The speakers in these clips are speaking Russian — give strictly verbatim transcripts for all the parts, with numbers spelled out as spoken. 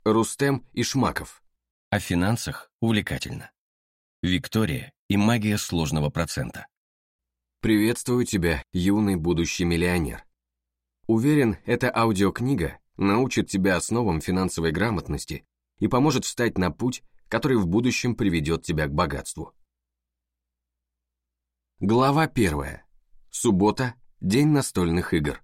Рустем Ишмаков. О финансах увлекательно. Виктория и магия сложного процента. Приветствую тебя, юный будущий миллионер. Уверен, эта аудиокнига научит тебя основам финансовой грамотности и поможет встать на путь, который в будущем приведет тебя к богатству. Глава первая. Суббота. День настольных игр.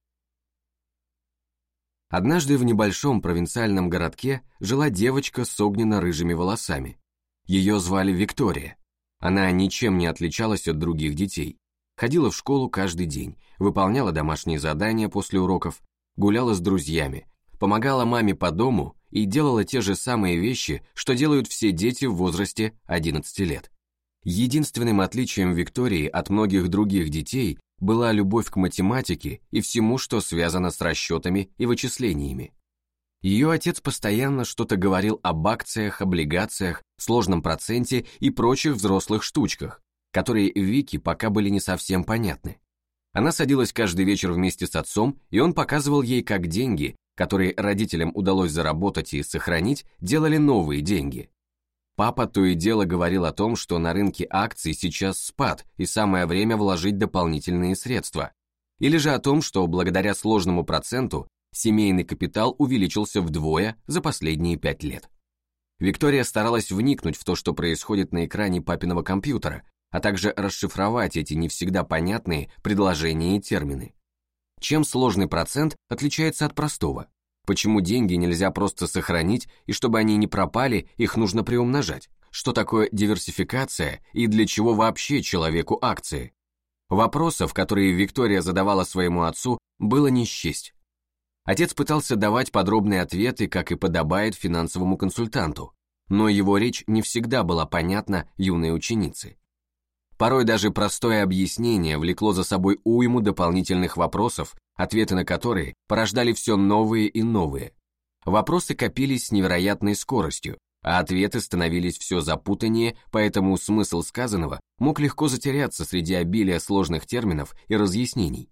Однажды в небольшом провинциальном городке жила девочка с огненно-рыжими волосами. Ее звали Виктория. Она ничем не отличалась от других детей. Ходила в школу каждый день, выполняла домашние задания после уроков, гуляла с друзьями, помогала маме по дому и делала те же самые вещи, что делают все дети в возрасте одиннадцати лет. Единственным отличием Виктории от многих других детей была любовь к математике и всему, что связано с расчетами и вычислениями. Ее отец постоянно что-то говорил об акциях, облигациях, сложном проценте и прочих взрослых штучках, которые Вике пока были не совсем понятны. Она садилась каждый вечер вместе с отцом, и он показывал ей, как деньги, которые родителям удалось заработать и сохранить, делали новые деньги. Папа то и дело говорил о том, что на рынке акций сейчас спад и самое время вложить дополнительные средства, или же о том, что благодаря сложному проценту семейный капитал увеличился вдвое за последние пять лет. Виктория старалась вникнуть в то, что происходит на экране папиного компьютера, а также расшифровать эти не всегда понятные предложения и термины. Чем сложный процент отличается от простого? Почему деньги нельзя просто сохранить, и чтобы они не пропали, их нужно приумножать? Что такое диверсификация и для чего вообще человеку акции? Вопросов, которые Виктория задавала своему отцу, было не счесть. Отец пытался давать подробные ответы, как и подобает финансовому консультанту, но его речь не всегда была понятна юной ученице. Порой даже простое объяснение влекло за собой уйму дополнительных вопросов, ответы на которые порождали все новые и новые. Вопросы копились с невероятной скоростью, а ответы становились все запутаннее, поэтому смысл сказанного мог легко затеряться среди обилия сложных терминов и разъяснений.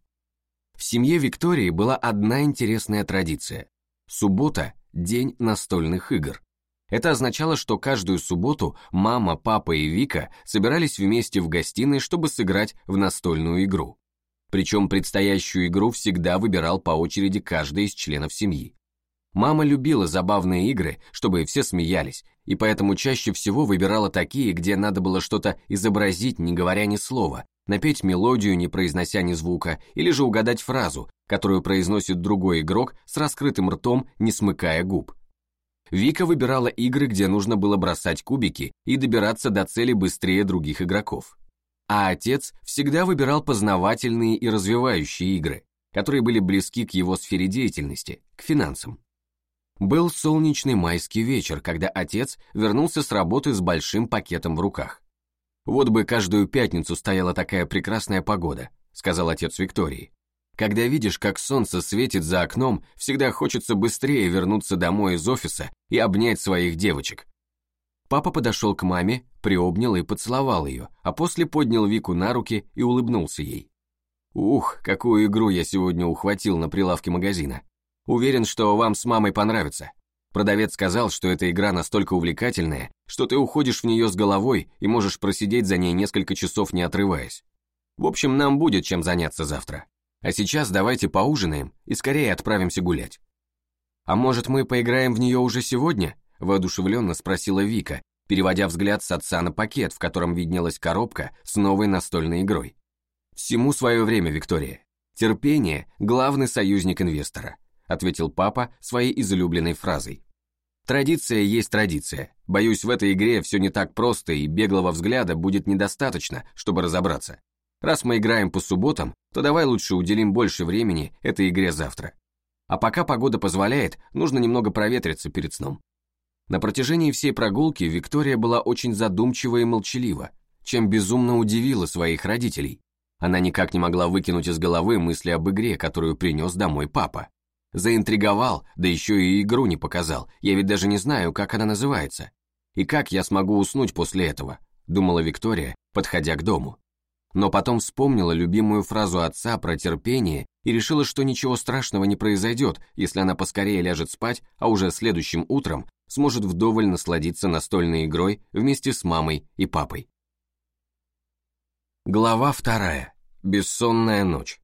В семье Виктории была одна интересная традиция. Суббота – день настольных игр. Это означало, что каждую субботу мама, папа и Вика собирались вместе в гостиной, чтобы сыграть в настольную игру. Причем предстоящую игру всегда выбирал по очереди каждый из членов семьи. Мама любила забавные игры, чтобы все смеялись, и поэтому чаще всего выбирала такие, где надо было что-то изобразить, не говоря ни слова, напеть мелодию, не произнося ни звука, или же угадать фразу, которую произносит другой игрок с раскрытым ртом, не смыкая губ. Вика выбирала игры, где нужно было бросать кубики и добираться до цели быстрее других игроков. А отец всегда выбирал познавательные и развивающие игры, которые были близки к его сфере деятельности, к финансам. Был солнечный майский вечер, когда отец вернулся с работы с большим пакетом в руках. «Вот бы каждую пятницу стояла такая прекрасная погода», — сказал отец Виктории. «Когда видишь, как солнце светит за окном, всегда хочется быстрее вернуться домой из офиса и обнять своих девочек». Папа подошел к маме, приобнял и поцеловал ее, а после поднял Вику на руки и улыбнулся ей. «Ух, какую игру я сегодня ухватил на прилавке магазина. Уверен, что вам с мамой понравится. Продавец сказал, что эта игра настолько увлекательная, что ты уходишь в нее с головой и можешь просидеть за ней несколько часов, не отрываясь. В общем, нам будет чем заняться завтра. А сейчас давайте поужинаем и скорее отправимся гулять». «А может, мы поиграем в нее уже сегодня?» – воодушевленно спросила Вика, переводя взгляд с отца на пакет, в котором виднелась коробка с новой настольной игрой. «Всему свое время, Виктория. Терпение – главный союзник инвестора», – ответил папа своей излюбленной фразой. «Традиция есть традиция. Боюсь, в этой игре все не так просто, и беглого взгляда будет недостаточно, чтобы разобраться. Раз мы играем по субботам, то давай лучше уделим больше времени этой игре завтра. А пока погода позволяет, нужно немного проветриться перед сном». На протяжении всей прогулки Виктория была очень задумчива и молчалива, чем безумно удивила своих родителей. Она никак не могла выкинуть из головы мысли об игре, которую принес домой папа. Заинтриговал, да еще и игру не показал, я ведь даже не знаю, как она называется. И как я смогу уснуть после этого, думала Виктория, подходя к дому. Но потом вспомнила любимую фразу отца про терпение и решила, что ничего страшного не произойдет, если она поскорее ляжет спать, а уже следующим утром сможет вдоволь насладиться настольной игрой вместе с мамой и папой. Глава вторая. Бессонная ночь.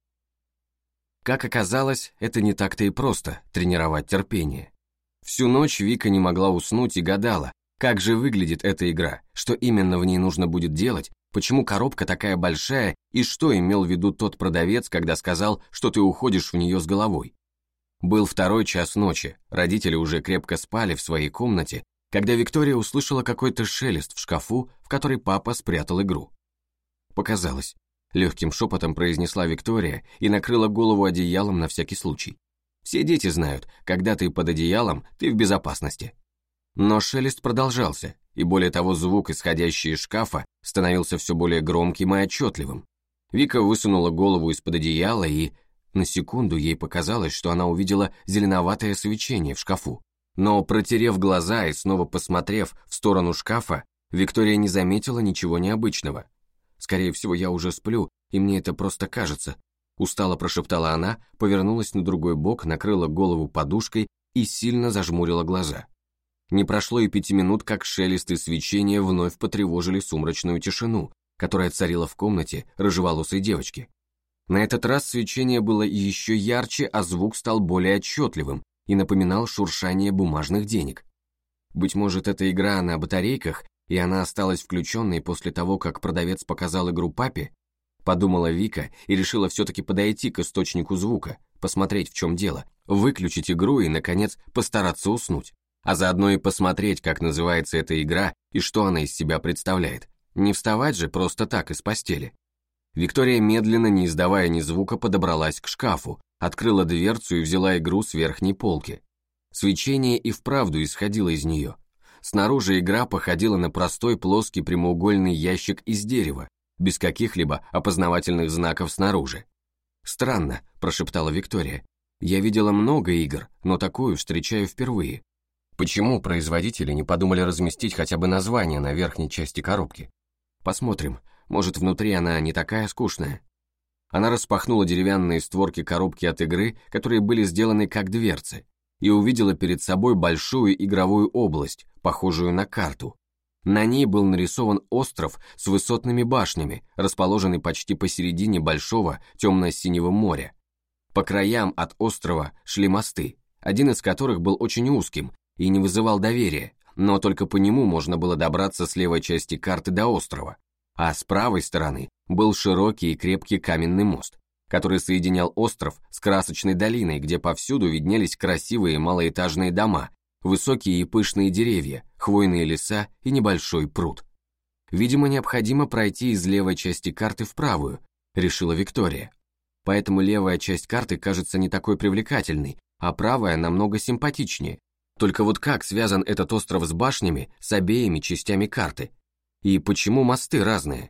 Как оказалось, это не так-то и просто – тренировать терпение. Всю ночь Вика не могла уснуть и гадала, как же выглядит эта игра, что именно в ней нужно будет делать, почему коробка такая большая и что имел в виду тот продавец, когда сказал, что ты уходишь в нее с головой. Был второй час ночи, родители уже крепко спали в своей комнате, когда Виктория услышала какой-то шелест в шкафу, в который папа спрятал игру. «Показалось», — легким шепотом произнесла Виктория и накрыла голову одеялом на всякий случай. «Все дети знают, когда ты под одеялом, ты в безопасности». Но шелест продолжался, и более того, звук, исходящий из шкафа, становился все более громким и отчетливым. Вика высунула голову из-под одеяла, и на секунду ей показалось, что она увидела зеленоватое свечение в шкафу. Но, протерев глаза и снова посмотрев в сторону шкафа, Виктория не заметила ничего необычного. «Скорее всего, я уже сплю, и мне это просто кажется», устало прошептала она, повернулась на другой бок, накрыла голову подушкой и сильно зажмурила глаза. Не прошло и пяти минут, как шелест и свечение вновь потревожили сумрачную тишину, которая царила в комнате рыжеволосой девочки. На этот раз свечение было еще ярче, а звук стал более отчетливым и напоминал шуршание бумажных денег. Быть может, это игра на батарейках, и она осталась включенной после того, как продавец показал игру папе? Подумала Вика и решила все-таки подойти к источнику звука, посмотреть, в чем дело, выключить игру и, наконец, постараться уснуть. А заодно и посмотреть, как называется эта игра и что она из себя представляет. Не вставать же просто так из постели. Виктория медленно, не издавая ни звука, подобралась к шкафу, открыла дверцу и взяла игру с верхней полки. Свечение и вправду исходило из нее. Снаружи игра походила на простой плоский прямоугольный ящик из дерева, без каких-либо опознавательных знаков снаружи. «Странно», – прошептала Виктория. «Я видела много игр, но такую встречаю впервые. Почему производители не подумали разместить хотя бы название на верхней части коробки? Посмотрим, может, внутри она не такая скучная». Она распахнула деревянные створки коробки от игры, которые были сделаны как дверцы, и увидела перед собой большую игровую область, похожую на карту. На ней был нарисован остров с высотными башнями, расположенный почти посередине большого темно-синего моря. По краям от острова шли мосты, один из которых был очень узким и не вызывал доверия, но только по нему можно было добраться с левой части карты до острова, а с правой стороны был широкий и крепкий каменный мост, который соединял остров с красочной долиной, где повсюду виднелись красивые малоэтажные дома, высокие и пышные деревья, хвойные леса и небольшой пруд. «Видимо, необходимо пройти из левой части карты в правую», — решила Виктория. «Поэтому левая часть карты кажется не такой привлекательной, а правая намного симпатичнее. Только вот как связан этот остров с башнями, с обеими частями карты? И почему мосты разные?»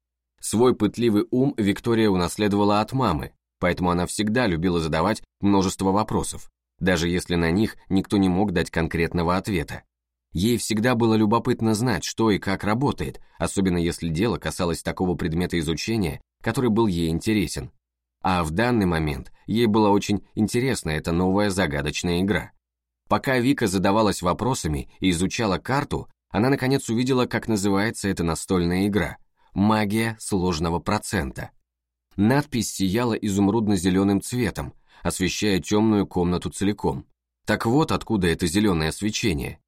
Свой пытливый ум Виктория унаследовала от мамы, поэтому она всегда любила задавать множество вопросов, даже если на них никто не мог дать конкретного ответа. Ей всегда было любопытно знать, что и как работает, особенно если дело касалось такого предмета изучения, который был ей интересен. А в данный момент ей была очень интересна эта новая загадочная игра. Пока Вика задавалась вопросами и изучала карту, она наконец увидела, как называется эта настольная игра – «Магия сложного процента». Надпись сияла изумрудно-зеленым цветом, освещая темную комнату целиком. Так вот откуда это зеленое свечение.